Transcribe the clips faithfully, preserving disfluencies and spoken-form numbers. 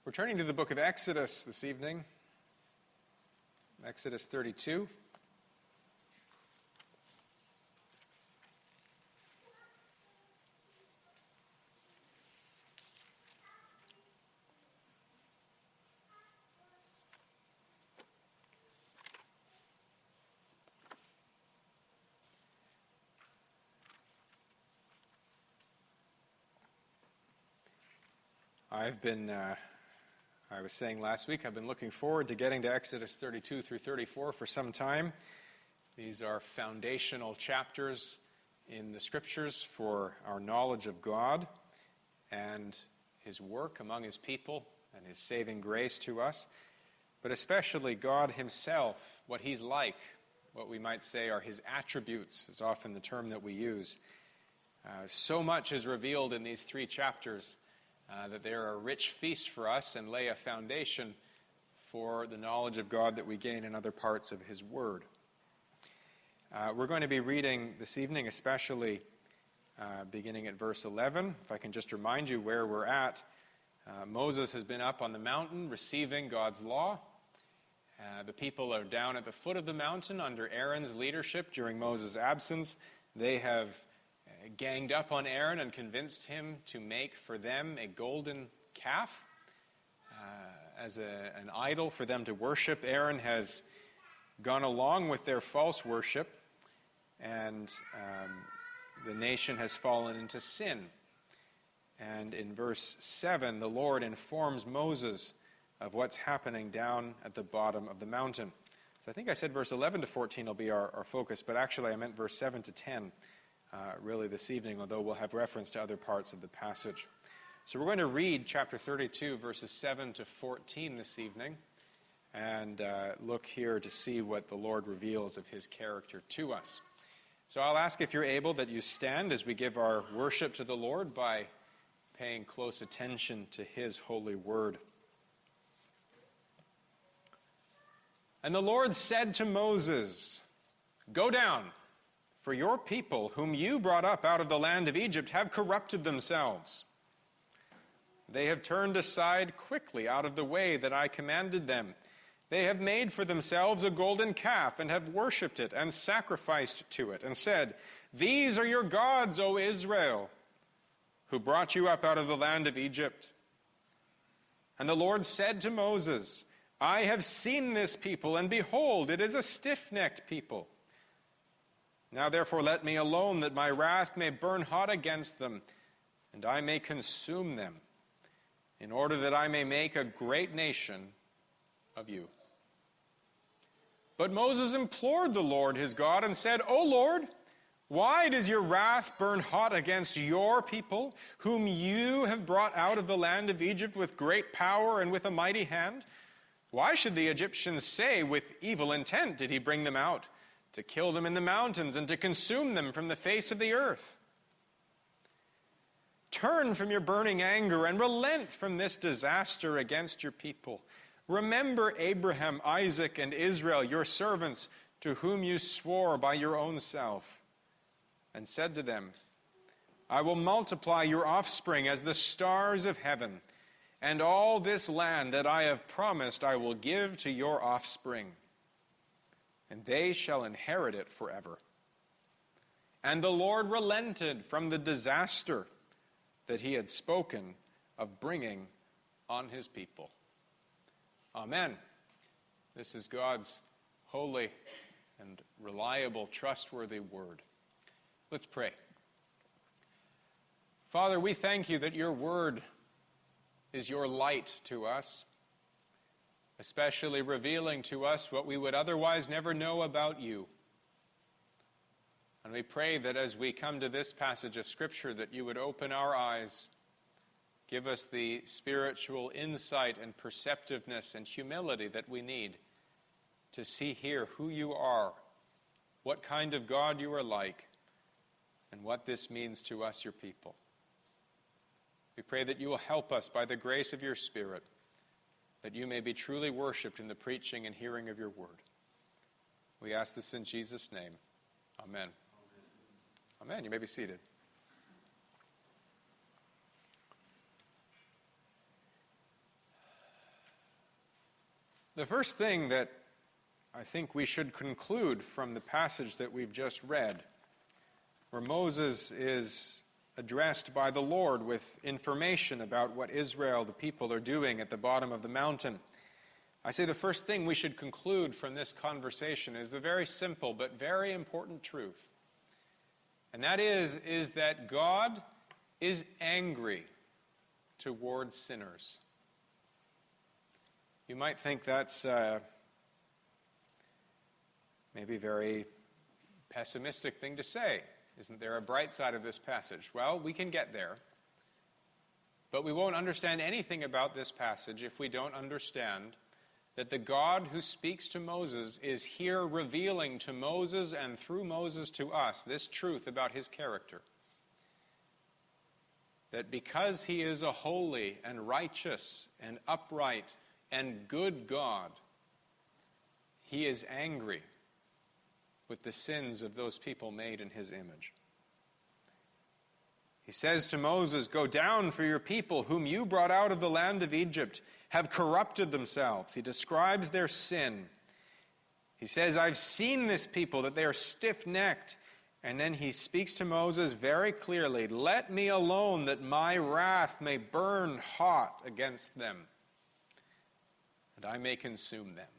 We're turning to the book of Exodus this evening, Exodus thirty-two. I've been, uh, I was saying last week, I've been looking forward to getting to Exodus thirty-two through thirty-four for some time. These are foundational chapters in the Scriptures for our knowledge of God and His work among His people and His saving grace to us, but especially God Himself, what He's like, what we might say are His attributes, is often the term that we use. Uh, so much is revealed in these three chapters Uh, that they are a rich feast for us and lay a foundation for the knowledge of God that we gain in other parts of His Word. Uh, we're going to be reading this evening, especially uh, beginning at verse eleven. If I can just remind you where we're at. Uh, Moses has been up on the mountain receiving God's law. Uh, the people are down at the foot of the mountain under Aaron's leadership during Moses' absence. They have ganged up on Aaron and convinced him to make for them a golden calf uh, as a, an idol for them to worship. Aaron has gone along with their false worship, and um, the nation has fallen into sin. And in verse seven, the Lord informs Moses of what's happening down at the bottom of the mountain. So I think I said verse eleven to fourteen will be our, our focus, but actually I meant verse seven to ten. Uh, really this evening, although we'll have reference to other parts of the passage. So we're going to read chapter thirty-two, verses seven to fourteen this evening, and uh, look here to see what the Lord reveals of His character to us. So I'll ask if you're able that you stand as we give our worship to the Lord by paying close attention to His holy word. And the Lord said to Moses, "Go down, for your people, whom you brought up out of the land of Egypt, have corrupted themselves. They have turned aside quickly out of the way that I commanded them. They have made for themselves a golden calf and have worshipped it and sacrificed to it and said, 'These are your gods, O Israel, who brought you up out of the land of Egypt.' And the Lord said to Moses, 'I have seen this people, and behold, it is a stiff-necked people. Now therefore let me alone, that my wrath may burn hot against them, and I may consume them, in order that I may make a great nation of you.' But Moses implored the Lord his God and said, 'O Lord, why does your wrath burn hot against your people, whom you have brought out of the land of Egypt with great power and with a mighty hand? Why should the Egyptians say, with evil intent did he bring them out, to kill them in the mountains and to consume them from the face of the earth? Turn from your burning anger and relent from this disaster against your people. Remember Abraham, Isaac, and Israel, your servants, to whom you swore by your own self, and said to them, I will multiply your offspring as the stars of heaven, and all this land that I have promised I will give to your offspring, and they shall inherit it forever.' And the Lord relented from the disaster that he had spoken of bringing on his people." Amen. This is God's holy and reliable, trustworthy word. Let's pray. Father, we thank you that your word is your light to us, especially revealing to us what we would otherwise never know about you. And we pray that as we come to this passage of Scripture, that you would open our eyes, give us the spiritual insight and perceptiveness and humility that we need to see here who you are, what kind of God you are like, and what this means to us, your people. We pray that you will help us by the grace of your Spirit, that you may be truly worshipped in the preaching and hearing of your word. We ask this in Jesus' name. Amen. Amen. Amen. You may be seated. The first thing that I think we should conclude from the passage that we've just read, where Moses is addressed by the Lord with information about what Israel, the people, are doing at the bottom of the mountain. I say the first thing we should conclude from this conversation is the very simple but very important truth. And that is, is that God is angry towards sinners. You might think that's uh, maybe a very pessimistic thing to say. Isn't there a bright side of this passage? Well, we can get there. But we won't understand anything about this passage if we don't understand that the God who speaks to Moses is here revealing to Moses and through Moses to us this truth about his character. That because he is a holy and righteous and upright and good God, he is angry with the sins of those people made in his image. He says to Moses, "Go down, for your people, whom you brought out of the land of Egypt, have corrupted themselves." He describes their sin. He says, "I've seen this people, that they are stiff-necked." And then he speaks to Moses very clearly, "Let me alone, that my wrath may burn hot against them, and I may consume them."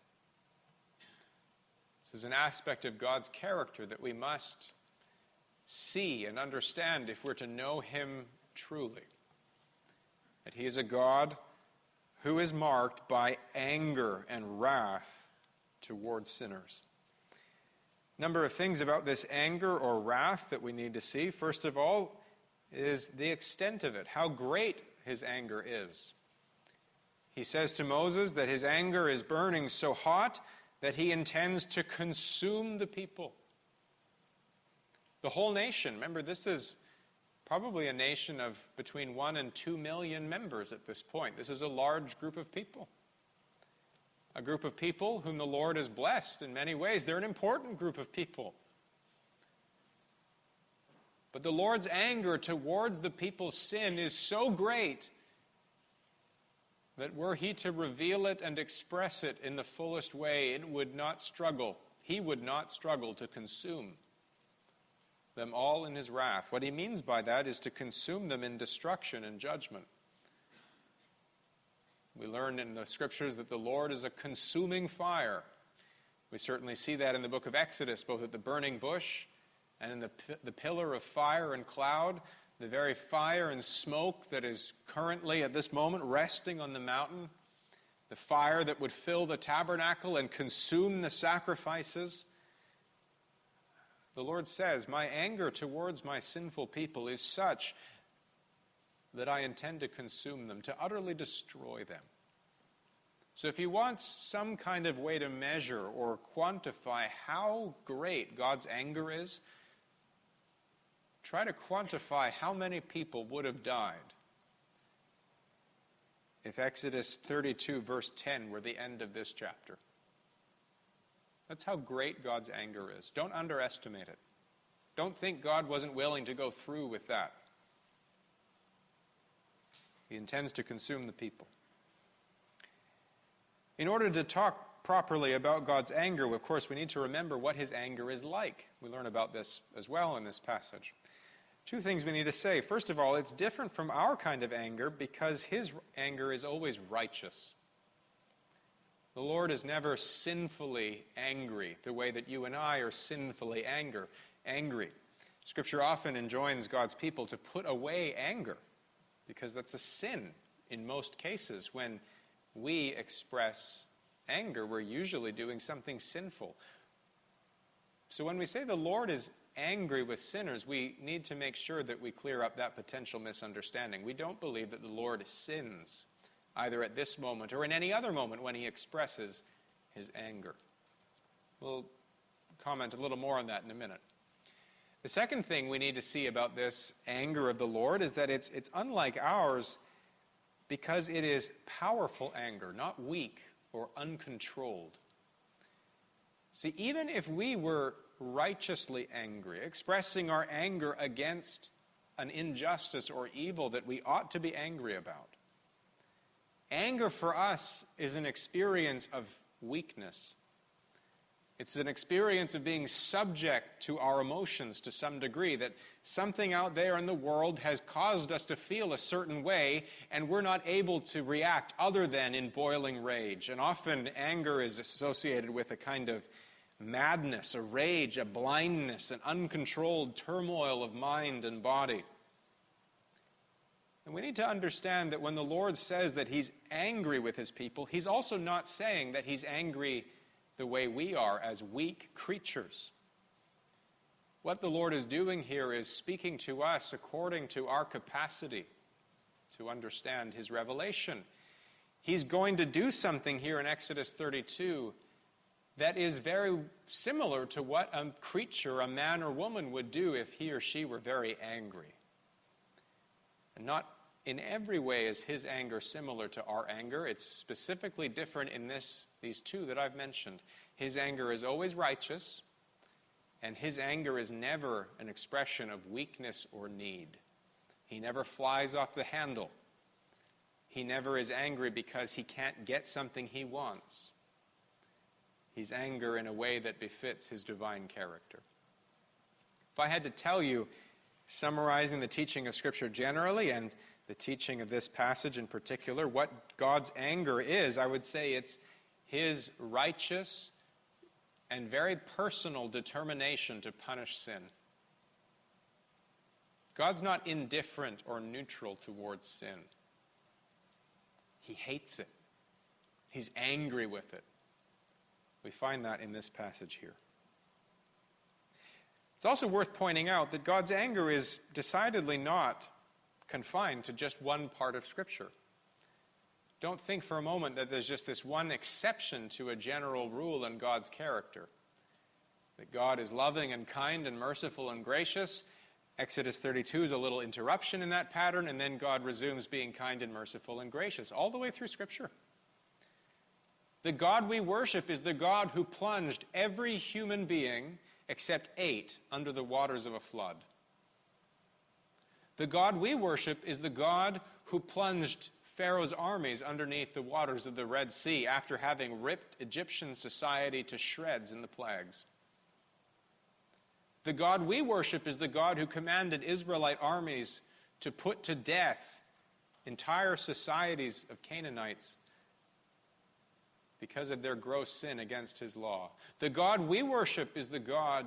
This is an aspect of God's character that we must see and understand if we're to know him truly. That he is a God who is marked by anger and wrath towards sinners. A number of things about this anger or wrath that we need to see. First of all is the extent of it, how great his anger is. He says to Moses that his anger is burning so hot that he intends to consume the people. The whole nation. Remember, this is probably a nation of between one and two million members at this point. This is a large group of people. A group of people whom the Lord has blessed in many ways. They're an important group of people. But the Lord's anger towards the people's sin is so great that were he to reveal it and express it in the fullest way, it would not struggle. He would not struggle to consume them all in his wrath. What he means by that is to consume them in destruction and judgment. We learn in the scriptures that the Lord is a consuming fire. We certainly see that in the book of Exodus, both at the burning bush and in the, the pillar of fire and cloud, the very fire and smoke that is currently at this moment resting on the mountain, the fire that would fill the tabernacle and consume the sacrifices. The Lord says, "My anger towards my sinful people is such that I intend to consume them, to utterly destroy them." So if you want some kind of way to measure or quantify how great God's anger is, try to quantify how many people would have died if Exodus thirty-two, verse ten, were the end of this chapter. That's how great God's anger is. Don't underestimate it. Don't think God wasn't willing to go through with that. He intends to consume the people. In order to talk properly about God's anger, of course, we need to remember what his anger is like. We learn about this as well in this passage. Two things we need to say. First of all, it's different from our kind of anger because his anger is always righteous. The Lord is never sinfully angry the way that you and I are sinfully anger, angry. Scripture often enjoins God's people to put away anger because that's a sin in most cases. When we express anger, we're usually doing something sinful. So when we say the Lord is angry with sinners, we need to make sure that we clear up that potential misunderstanding. We don't believe that the Lord sins, either at this moment or in any other moment when he expresses his anger. We'll comment a little more on that in a minute. The second thing we need to see about this anger of the Lord is that it's, it's unlike ours because it is powerful anger, not weak or uncontrolled. See, even if we were righteously angry, expressing our anger against an injustice or evil that we ought to be angry about, anger for us is an experience of weakness. It's an experience of being subject to our emotions to some degree, that something out there in the world has caused us to feel a certain way, and we're not able to react other than in boiling rage. And often anger is associated with a kind of madness, a rage, a blindness, an uncontrolled turmoil of mind and body. And we need to understand that when the Lord says that he's angry with his people, he's also not saying that he's angry the way we are as weak creatures. What the Lord is doing here is speaking to us according to our capacity to understand his revelation. He's going to do something here in Exodus thirty-two that is very similar to what a creature, a man or woman, would do if he or she were very angry. And not in every way is his anger similar to our anger. It's specifically different in this, these two that I've mentioned. His anger is always righteous, and his anger is never an expression of weakness or need. He never flies off the handle. He never is angry because he can't get something he wants. He's angry in a way that befits his divine character. If I had to tell you, summarizing the teaching of Scripture generally and the teaching of this passage in particular, what God's anger is, I would say it's his righteous and very personal determination to punish sin. God's not indifferent or neutral towards sin. He hates it. He's angry with it. We find that in this passage here. It's also worth pointing out that God's anger is decidedly not confined to just one part of Scripture. Don't think for a moment that there's just this one exception to a general rule in God's character. That God is loving and kind and merciful and gracious. Exodus thirty-two is a little interruption in that pattern, and then God resumes being kind and merciful and gracious all the way through Scripture. The God we worship is the God who plunged every human being except eight under the waters of a flood. The God we worship is the God who plunged Pharaoh's armies underneath the waters of the Red Sea after having ripped Egyptian society to shreds in the plagues. The God we worship is the God who commanded Israelite armies to put to death entire societies of Canaanites because of their gross sin against his law. The God we worship is the God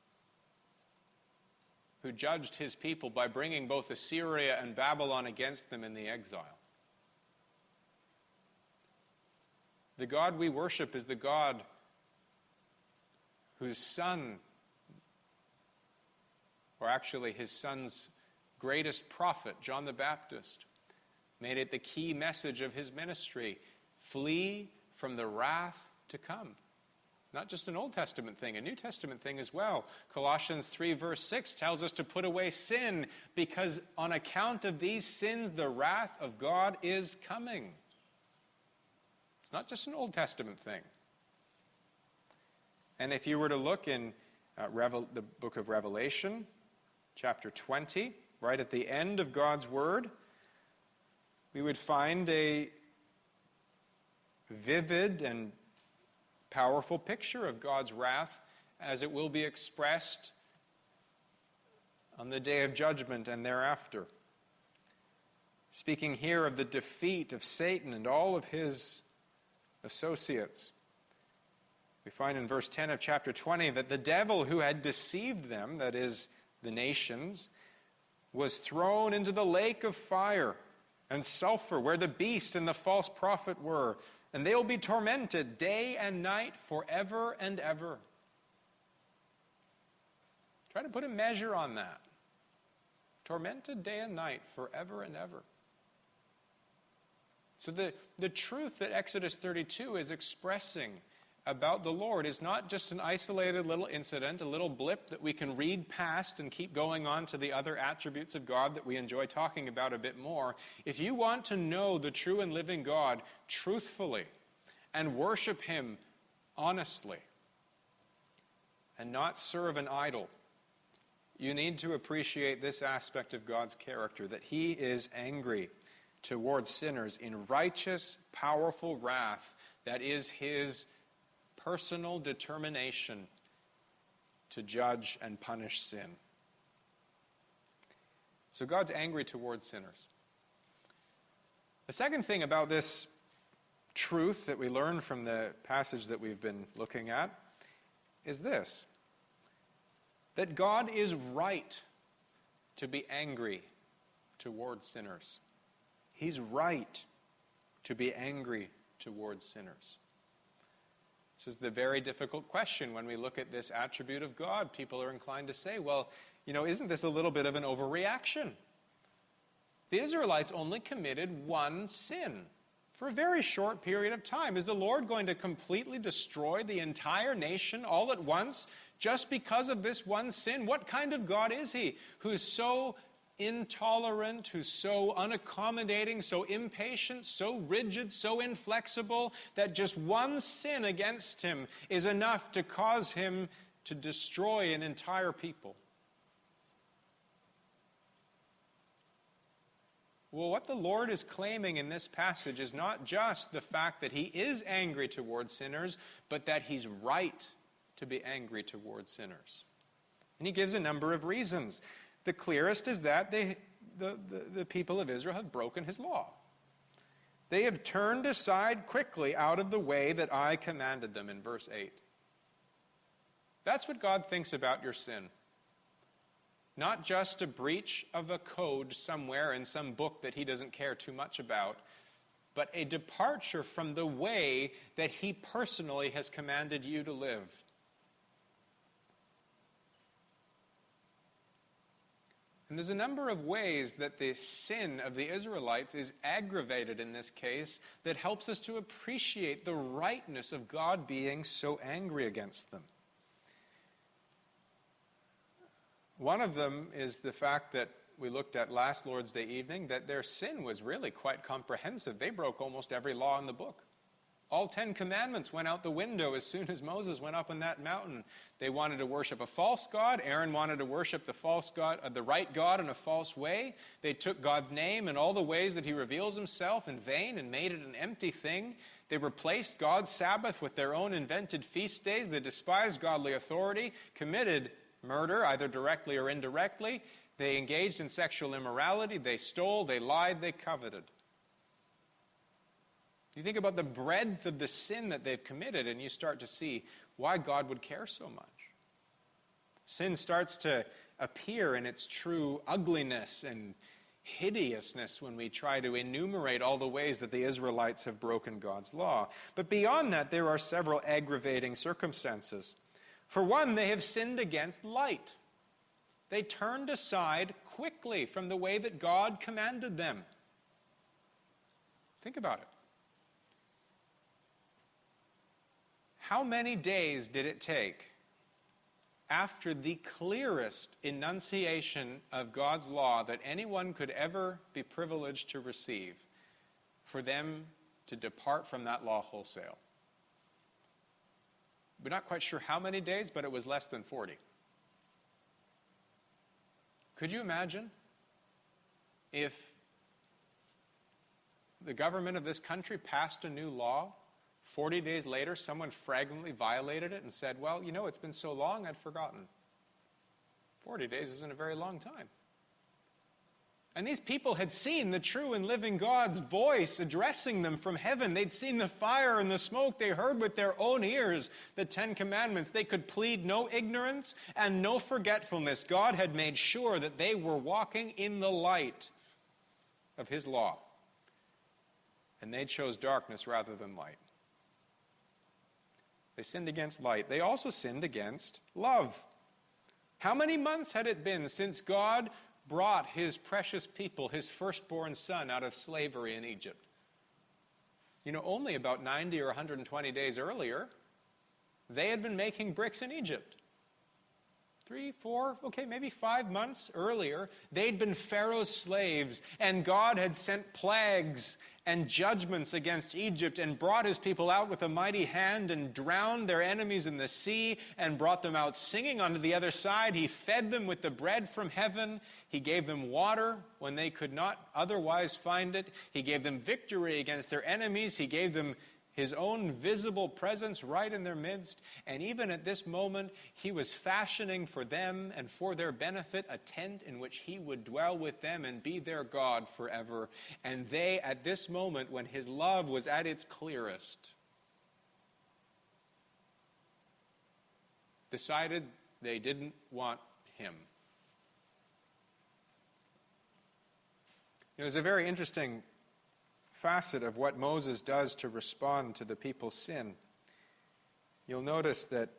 who judged his people by bringing both Assyria and Babylon against them in the exile. The God we worship is the God whose son, or actually his son's greatest prophet, John the Baptist, made it the key message of his ministry: flee from the wrath to come. Not just an Old Testament thing, a New Testament thing as well. Colossians three verse six tells us to put away sin because on account of these sins the wrath of God is coming. It's not just an Old Testament thing. And if you were to look in uh, Revel- the book of Revelation, chapter twenty, right at the end of God's Word, we would find a vivid and powerful picture of God's wrath as it will be expressed on the day of judgment and thereafter. Speaking here of the defeat of Satan and all of his associates, we find in verse ten of chapter twenty that the devil who had deceived them, that is, the nations, was thrown into the lake of fire and sulfur, where the beast and the false prophet were, and they will be tormented day and night forever and ever. Try to put a measure on that. Tormented day and night forever and ever. So the, the truth that Exodus thirty-two is expressing about the Lord is not just an isolated little incident, a little blip that we can read past and keep going on to the other attributes of God that we enjoy talking about a bit more. If you want to know the true and living God truthfully and worship him honestly and not serve an idol, you need to appreciate this aspect of God's character, that he is angry towards sinners in righteous, powerful wrath that is his personal determination to judge and punish sin. So God's angry towards sinners. The second thing about this truth that we learn from the passage that we've been looking at is this: that God is right to be angry towards sinners. He's right to be angry towards sinners. This is the very difficult question when we look at this attribute of God. People are inclined to say, well, you know, isn't this a little bit of an overreaction? The Israelites only committed one sin for a very short period of time. Is the Lord going to completely destroy the entire nation all at once just because of this one sin? What kind of God is he who's so intolerant, who's so unaccommodating, so impatient, so rigid, so inflexible, that just one sin against him is enough to cause him to destroy an entire people? Well, what the Lord is claiming in this passage is not just the fact that he is angry towards sinners, but that he's right to be angry towards sinners. And he gives a number of reasons. The clearest is that they, the, the, the people of Israel have broken his law. They have turned aside quickly out of the way that I commanded them, in verse eight. That's what God thinks about your sin. Not just a breach of a code somewhere in some book that he doesn't care too much about, but a departure from the way that he personally has commanded you to live. And there's a number of ways that the sin of the Israelites is aggravated in this case that helps us to appreciate the rightness of God being so angry against them. One of them is the fact that we looked at last Lord's Day evening, that their sin was really quite comprehensive. They broke almost every law in the book. All Ten Commandments went out the window as soon as Moses went up on that mountain. They wanted to worship a false god. Aaron wanted to worship the false god, uh, the right God in a false way. They took God's name and all the ways that he reveals himself in vain and made it an empty thing. They replaced God's Sabbath with their own invented feast days. They despised godly authority, committed murder, either directly or indirectly. They engaged in sexual immorality. They stole, they lied, they coveted. You think about the breadth of the sin that they've committed, and you start to see why God would care so much. Sin starts to appear in its true ugliness and hideousness when we try to enumerate all the ways that the Israelites have broken God's law. But beyond that, there are several aggravating circumstances. For one, they have sinned against light. They turned aside quickly from the way that God commanded them. Think about it. How many days did it take after the clearest enunciation of God's law that anyone could ever be privileged to receive for them to depart from that law wholesale? We're not quite sure how many days, but it was less than forty. Could you imagine if the government of this country passed a new law, forty days later someone fragrantly violated it and said, well, you know, it's been so long I'd forgotten. forty days isn't a very long time. And these people had seen the true and living God's voice addressing them from heaven. They'd seen the fire and the smoke. They heard with their own ears the Ten Commandments. They could plead no ignorance and no forgetfulness. God had made sure that they were walking in the light of his law. And they chose darkness rather than light. They sinned against light. They also sinned against love. How many months had it been since God brought his precious people, his firstborn son, out of slavery in Egypt? You know, only about ninety or one hundred twenty days earlier, they had been making bricks in Egypt. Three, four, okay, maybe five months earlier, they'd been Pharaoh's slaves, and God had sent plagues and judgments against Egypt and brought his people out with a mighty hand and drowned their enemies in the sea and brought them out singing onto the other side. He fed them with the bread from heaven. He gave them water when they could not otherwise find it. He gave them victory against their enemies. He gave them his own visible presence right in their midst. And even at this moment, he was fashioning for them and for their benefit a tent in which he would dwell with them and be their God forever. And they, at this moment, when his love was at its clearest, decided they didn't want him. There's a very interesting facet of what Moses does to respond to the people's sin. You'll notice that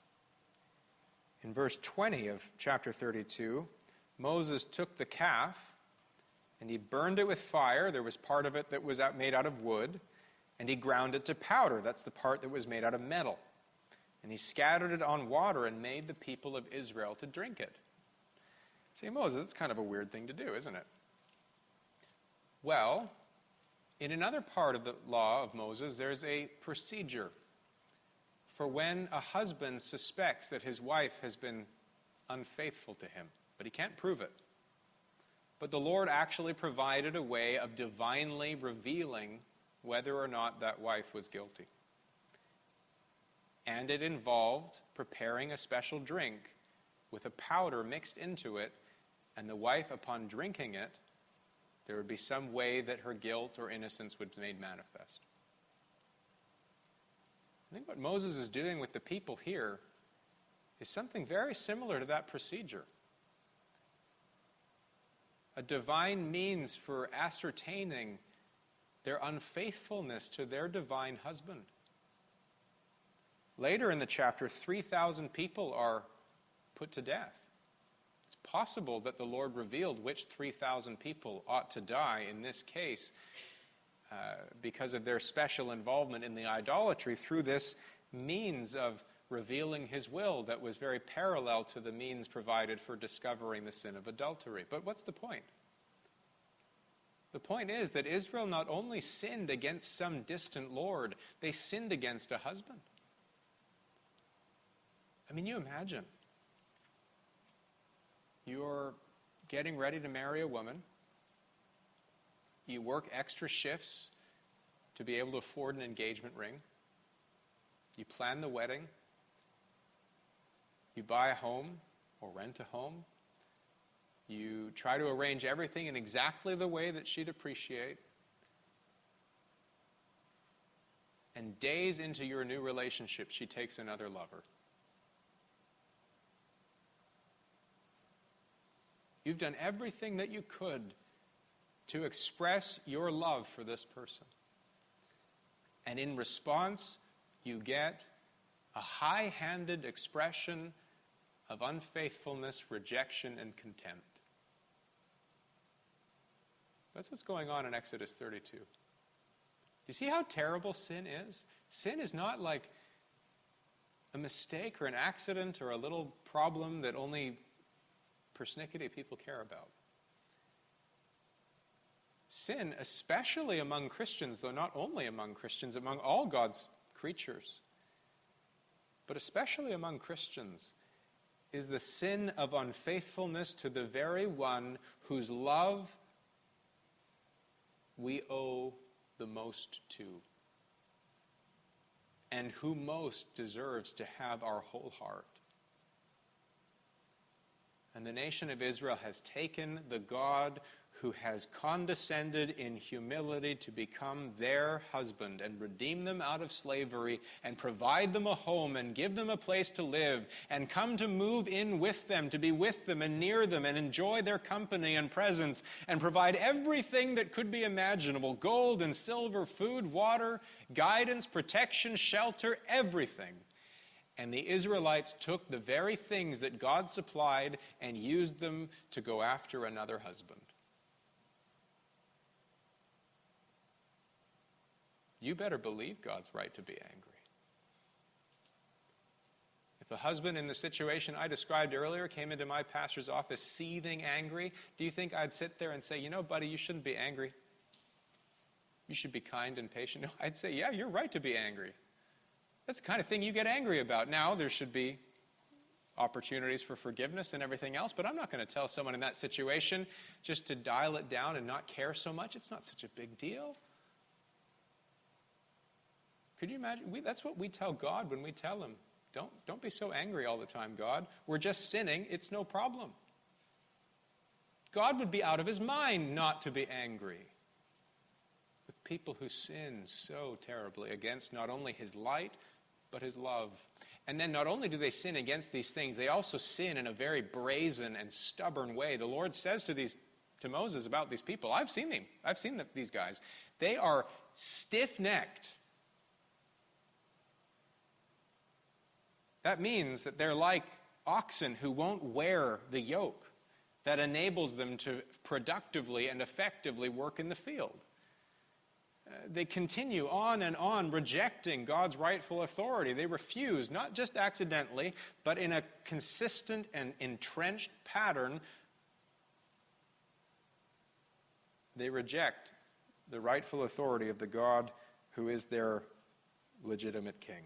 in verse twenty of chapter thirty-two, Moses took the calf and he burned it with fire. There was part of it that was made out of wood, and he ground it to powder. That's the part that was made out of metal. And he scattered it on water and made the people of Israel to drink it. Say, Moses, it's kind of a weird thing to do, isn't it? Well, in another part of the law of Moses, there's a procedure for when a husband suspects that his wife has been unfaithful to him, but he can't prove it. But the Lord actually provided a way of divinely revealing whether or not that wife was guilty. And it involved preparing a special drink with a powder mixed into it, and the wife, upon drinking it, there would be some way that her guilt or innocence would be made manifest. I think what Moses is doing with the people here is something very similar to that procedure. A divine means for ascertaining their unfaithfulness to their divine husband. Later in the chapter, three thousand people are put to death. It's possible that the Lord revealed which three thousand people ought to die in this case uh, because of their special involvement in the idolatry through this means of revealing his will that was very parallel to the means provided for discovering the sin of adultery. But what's the point? The point is that Israel not only sinned against some distant Lord, they sinned against a husband. I mean, you imagine. You're getting ready to marry a woman. You work extra shifts to be able to afford an engagement ring. You plan the wedding. You buy a home or rent a home. You try to arrange everything in exactly the way that she'd appreciate. And days into your new relationship, she takes another lover. You've done everything that you could to express your love for this person. And in response, you get a high-handed expression of unfaithfulness, rejection, and contempt. That's what's going on in Exodus thirty-two. You see how terrible sin is? Sin is not like a mistake or an accident or a little problem that only persnickety people care about. Sin, especially among Christians, though not only among Christians, among all God's creatures, but especially among Christians, is the sin of unfaithfulness to the very one whose love we owe the most to, and who most deserves to have our whole heart. And the nation of Israel has taken the God who has condescended in humility to become their husband and redeem them out of slavery and provide them a home and give them a place to live and come to move in with them, to be with them and near them and enjoy their company and presence and provide everything that could be imaginable: gold and silver, food, water, guidance, protection, shelter, everything. And the Israelites took the very things that God supplied and used them to go after another husband. You better believe God's right to be angry. If a husband in the situation I described earlier came into my pastor's office seething angry, do you think I'd sit there and say, you know, buddy, you shouldn't be angry. You should be kind and patient. No, I'd say, yeah, you're right to be angry. That's the kind of thing you get angry about. Now, there should be opportunities for forgiveness and everything else, but I'm not going to tell someone in that situation just to dial it down and not care so much. It's not such a big deal. Could you imagine? We, that's what we tell God when we tell him, don't, don't be so angry all the time, God. We're just sinning. It's no problem. God would be out of his mind not to be angry with people who sin so terribly against not only his light, but his love. And then not only do they sin against these things, they also sin in a very brazen and stubborn way. The Lord says to these to Moses about these people, I've seen them. I've seen the, these guys. They are stiff-necked. That means that they're like oxen who won't wear the yoke that enables them to productively and effectively work in the field. Uh, they continue on and on rejecting God's rightful authority. They refuse, not just accidentally, but in a consistent and entrenched pattern. They reject the rightful authority of the God who is their legitimate king.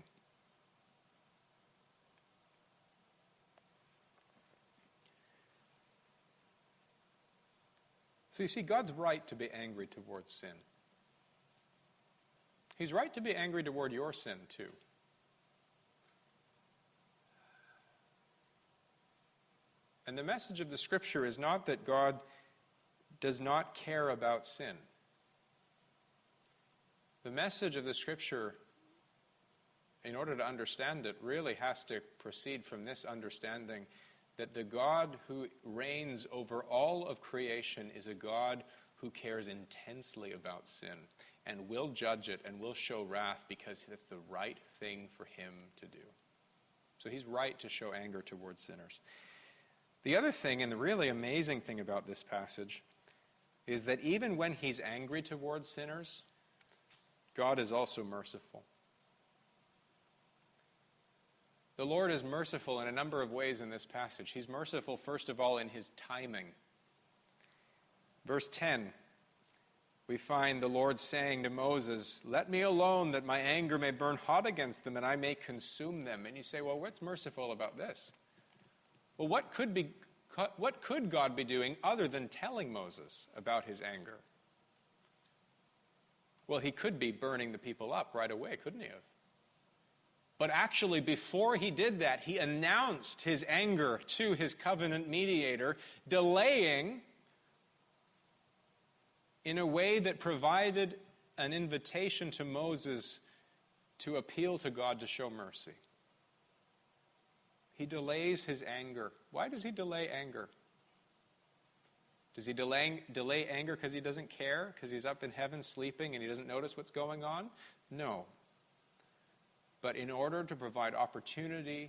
So you see, God's right to be angry towards sin. He's right to be angry toward your sin, too. And the message of the Scripture is not that God does not care about sin. The message of the Scripture, in order to understand it, really has to proceed from this understanding that the God who reigns over all of creation is a God who cares intensely about sin and will judge it and will show wrath because that's the right thing for him to do. So he's right to show anger towards sinners. The other thing, and the really amazing thing about this passage, is that even when he's angry towards sinners, God is also merciful. The Lord is merciful in a number of ways in this passage. He's merciful, first of all, in his timing. Verse ten, we find the Lord saying to Moses, "Let me alone that my anger may burn hot against them and I may consume them." And you say, well, what's merciful about this? Well, what could be, what could God be doing other than telling Moses about his anger? Well, he could be burning the people up right away, couldn't he have? But actually, before he did that, he announced his anger to his covenant mediator, delaying in a way that provided an invitation to Moses to appeal to God to show mercy. He delays his anger. Why does he delay anger? Does he delay, delay anger because he doesn't care? Because he's up in heaven sleeping and he doesn't notice what's going on? No. But in order to provide opportunity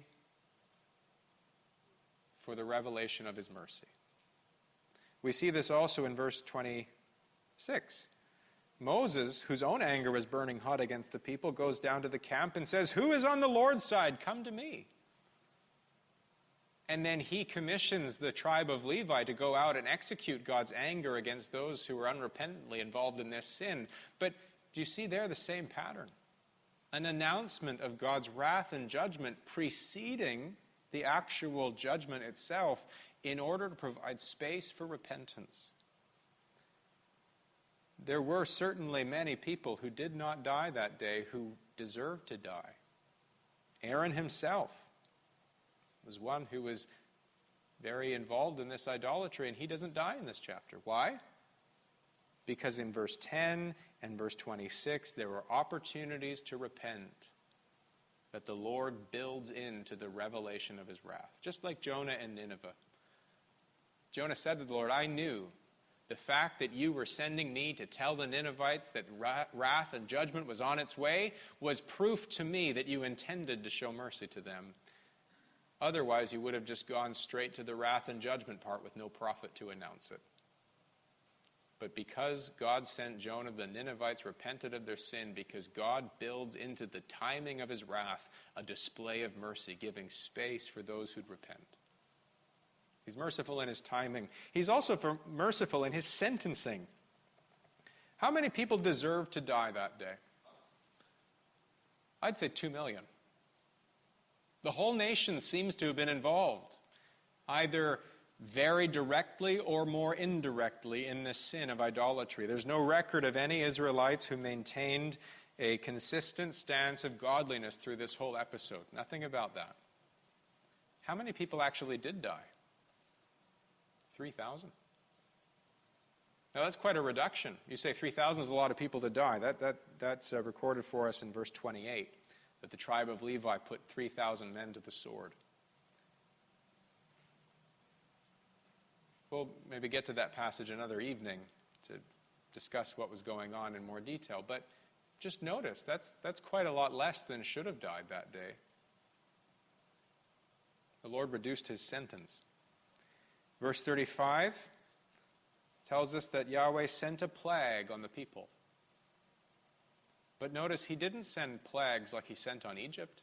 for the revelation of his mercy. We see this also in verse twenty-six. Moses, whose own anger was burning hot against the people, goes down to the camp and says, "Who is on the Lord's side? Come to me." And then he commissions the tribe of Levi to go out and execute God's anger against those who were unrepentantly involved in this sin. But do you see there the same pattern? An announcement of God's wrath and judgment preceding the actual judgment itself in order to provide space for repentance. There were certainly many people who did not die that day who deserved to die. Aaron himself was one who was very involved in this idolatry, and he doesn't die in this chapter. Why? Because in verse ten and verse twenty-six, there were opportunities to repent that the Lord builds into the revelation of his wrath. Just like Jonah and Nineveh. Jonah said to the Lord, "I knew the fact that you were sending me to tell the Ninevites that wrath and judgment was on its way was proof to me that you intended to show mercy to them. Otherwise, you would have just gone straight to the wrath and judgment part with no prophet to announce it." But because God sent Jonah, the Ninevites repented of their sin because God builds into the timing of his wrath a display of mercy, giving space for those who'd repent. He's merciful in his timing. He's also for merciful in his sentencing. How many people deserve to die that day? I'd say two million. The whole nation seems to have been involved, either very directly or more indirectly in this sin of idolatry. There's no record of any Israelites who maintained a consistent stance of godliness through this whole episode. Nothing about that. How many people actually did die? three thousand. Now that's quite a reduction. You say three thousand is a lot of people to die. That, that, that's uh, recorded for us in verse twenty-eight, that the tribe of Levi put three thousand men to the sword. We'll maybe get to that passage another evening to discuss what was going on in more detail. But just notice, that's, that's quite a lot less than should have died that day. The Lord reduced his sentence. Verse thirty-five tells us that Yahweh sent a plague on the people. But notice, he didn't send plagues like he sent on Egypt.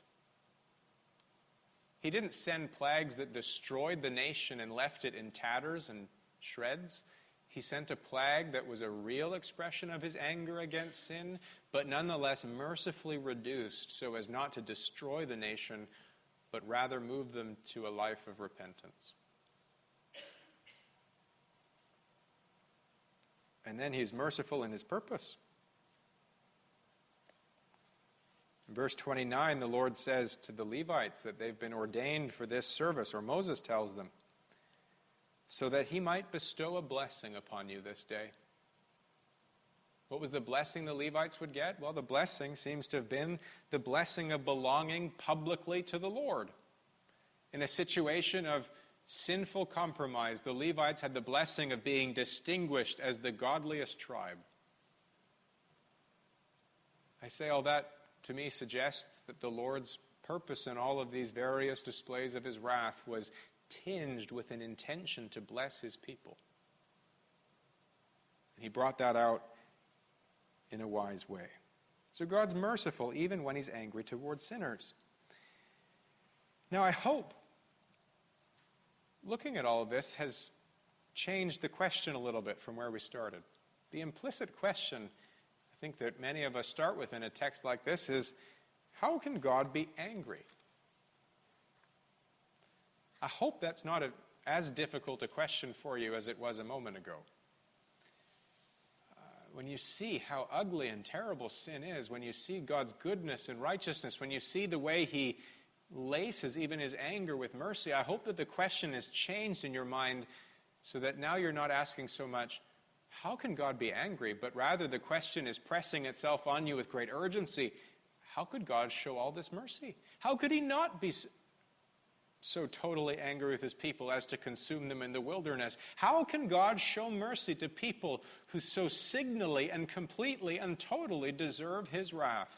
He didn't send plagues that destroyed the nation and left it in tatters and shreds. He sent a plague that was a real expression of his anger against sin, but nonetheless mercifully reduced so as not to destroy the nation, but rather move them to a life of repentance. And then he's merciful in his purpose. In verse twenty-nine, the Lord says to the Levites that they've been ordained for this service, or Moses tells them, so that he might bestow a blessing upon you this day. What was the blessing the Levites would get? Well, the blessing seems to have been the blessing of belonging publicly to the Lord. In a situation of sinful compromise, the Levites had the blessing of being distinguished as the godliest tribe. I say all that to me suggests that the Lord's purpose in all of these various displays of his wrath was tinged with an intention to bless his people. And he brought that out in a wise way. So God's merciful even when he's angry towards sinners. Now I hope looking at all of this has changed the question a little bit from where we started. The implicit question I think that many of us start with in a text like this is, how can God be angry? I hope that's not a, as difficult a question for you as it was a moment ago. Uh, when you see how ugly and terrible sin is, when you see God's goodness and righteousness, when you see the way he laces even his anger with mercy, I hope that the question is changed in your mind so that now you're not asking so much, how can God be angry? But rather the question is pressing itself on you with great urgency. How could God show all this mercy? How could he not be so totally angry with his people as to consume them in the wilderness? How can God show mercy to people who so signally and completely and totally deserve his wrath?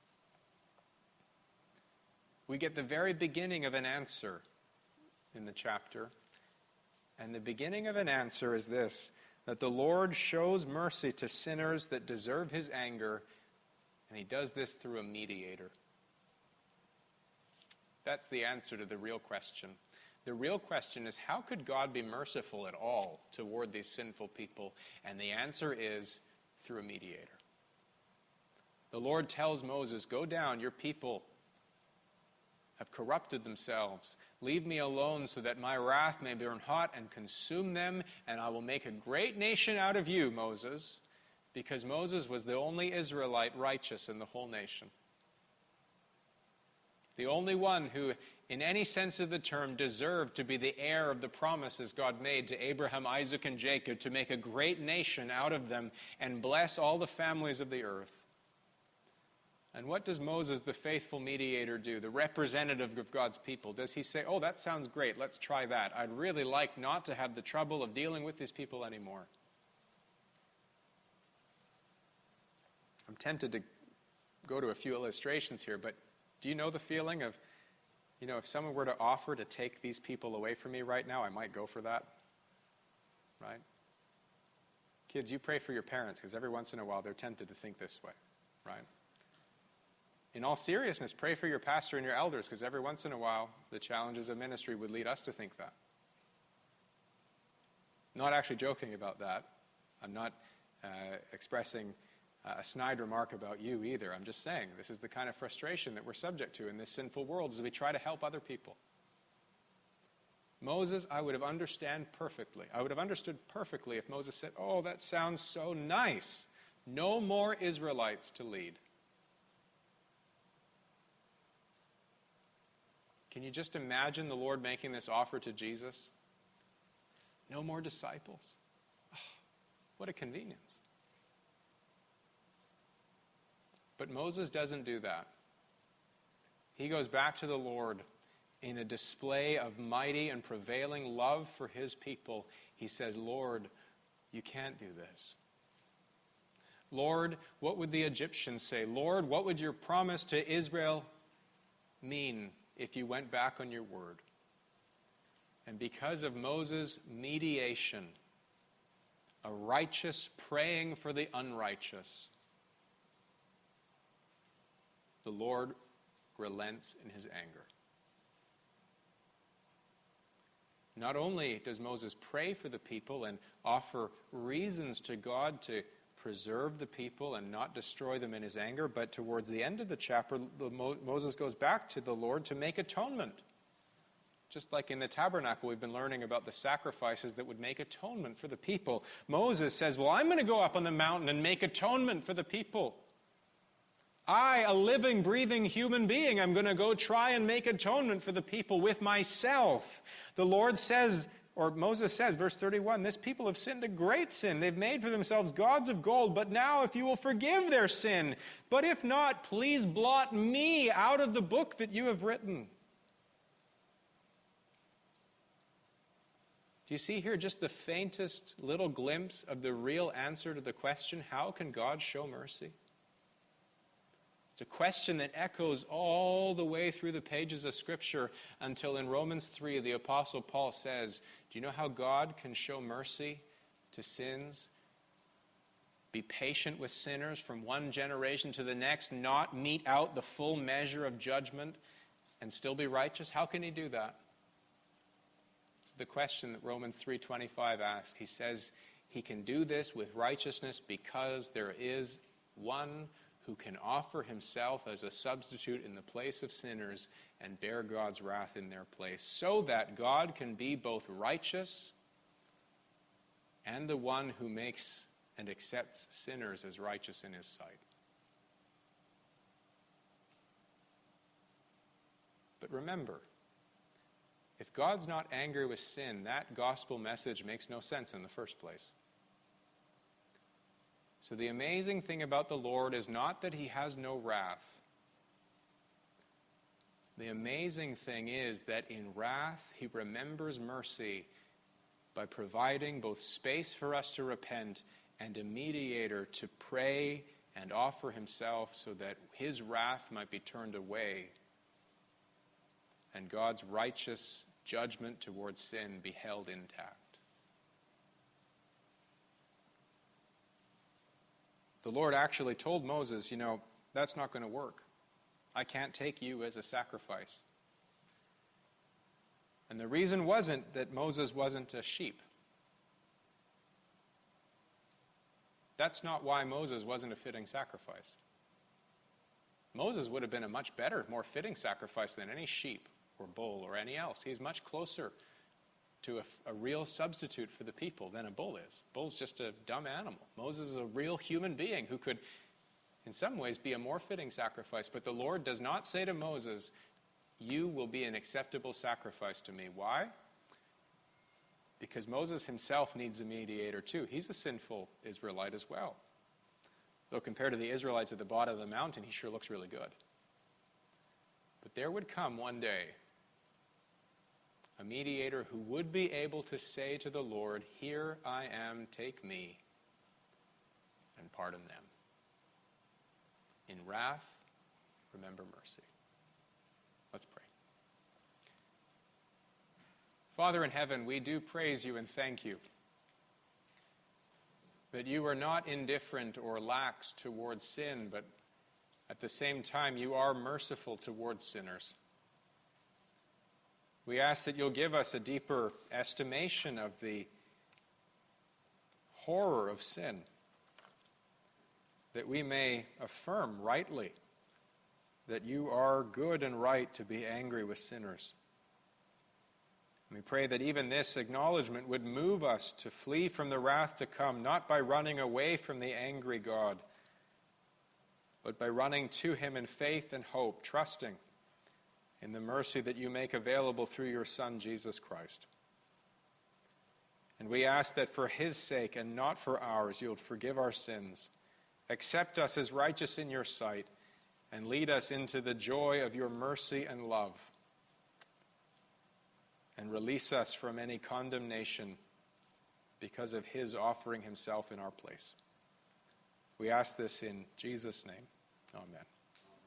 We get the very beginning of an answer in the chapter. And the beginning of an answer is this, that the Lord shows mercy to sinners that deserve his anger, and he does this through a mediator. That's the answer to the real question. The real question is, how could God be merciful at all toward these sinful people? And the answer is through a mediator. The Lord tells Moses, go down, your people have corrupted themselves. Leave me alone so that my wrath may burn hot and consume them, and I will make a great nation out of you, Moses, because Moses was the only Israelite righteous in the whole nation. The only one who, in any sense of the term, deserved to be the heir of the promises God made to Abraham, Isaac, and Jacob, to make a great nation out of them and bless all the families of the earth. And what does Moses, the faithful mediator, do, the representative of God's people? Does he say, oh, that sounds great, let's try that. I'd really like not to have the trouble of dealing with these people anymore. I'm tempted to go to a few illustrations here, but do you know the feeling of, you know, if someone were to offer to take these people away from me right now, I might go for that, right? Kids, you pray for your parents, because every once in a while they're tempted to think this way, right? In all seriousness, pray for your pastor and your elders, because every once in a while, the challenges of ministry would lead us to think that. Not actually joking about that. I'm not uh, expressing uh, a snide remark about you either. I'm just saying this is the kind of frustration that we're subject to in this sinful world as we try to help other people. Moses, I would have understood perfectly. I would have understood perfectly if Moses said, oh, that sounds so nice. No more Israelites to lead. Can you just imagine the Lord making this offer to Jesus? No more disciples. Oh, what a convenience. But Moses doesn't do that. He goes back to the Lord in a display of mighty and prevailing love for his people. He says, Lord, you can't do this. Lord, what would the Egyptians say? Lord, what would your promise to Israel mean if you went back on your word? And because of Moses' mediation, a righteous praying for the unrighteous, the Lord relents in his anger. Not only does Moses pray for the people and offer reasons to God to preserve the people and not destroy them in his anger, but towards the end of the chapter, Moses goes back to the Lord to make atonement. Just like in the tabernacle, we've been learning about the sacrifices that would make atonement for the people. Moses says, well, I'm going to go up on the mountain and make atonement for the people. I, a living, breathing human being, I'm going to go try and make atonement for the people with myself. The Lord says, or Moses says, verse thirty-one, this people have sinned a great sin. They've made for themselves gods of gold, but now if you will forgive their sin, but if not, please blot me out of the book that you have written. Do you see here just the faintest little glimpse of the real answer to the question, how can God show mercy? It's a question that echoes all the way through the pages of Scripture until in Romans three, the Apostle Paul says, do you know how God can show mercy to sins? Be patient with sinners from one generation to the next, not mete out the full measure of judgment, and still be righteous? How can he do that? It's the question that Romans three twenty-five asks. He says he can do this with righteousness because there is one who can offer himself as a substitute in the place of sinners and bear God's wrath in their place, so that God can be both righteous and the one who makes and accepts sinners as righteous in his sight. But remember, if God's not angry with sin, that gospel message makes no sense in the first place. So the amazing thing about the Lord is not that he has no wrath. The amazing thing is that in wrath, he remembers mercy by providing both space for us to repent and a mediator to pray and offer himself so that his wrath might be turned away and God's righteous judgment towards sin be held intact. The Lord actually told Moses, you know, that's not going to work. I can't take you as a sacrifice. And the reason wasn't that Moses wasn't a sheep. That's not why Moses wasn't a fitting sacrifice. Moses would have been a much better, more fitting sacrifice than any sheep or bull or any else. He's much closer to a, a real substitute for the people than a bull is. Bull's just a dumb animal. Moses is a real human being who could, in some ways, be a more fitting sacrifice. But the Lord does not say to Moses, you will be an acceptable sacrifice to me. Why? Because Moses himself needs a mediator too. He's a sinful Israelite as well. Though compared to the Israelites at the bottom of the mountain, he sure looks really good. But there would come one day a mediator who would be able to say to the Lord, here I am, take me, and pardon them. In wrath, remember mercy. Let's pray. Father in heaven, we do praise you and thank you that you are not indifferent or lax towards sin, but at the same time you are merciful towards sinners. We ask that you'll give us a deeper estimation of the horror of sin, that we may affirm rightly that you are good and right to be angry with sinners. And we pray that even this acknowledgement would move us to flee from the wrath to come, not by running away from the angry God, but by running to him in faith and hope, trusting in the mercy that you make available through your Son, Jesus Christ. And we ask that for his sake and not for ours, you'll forgive our sins, accept us as righteous in your sight, and lead us into the joy of your mercy and love, and release us from any condemnation because of his offering himself in our place. We ask this in Jesus' name. Amen.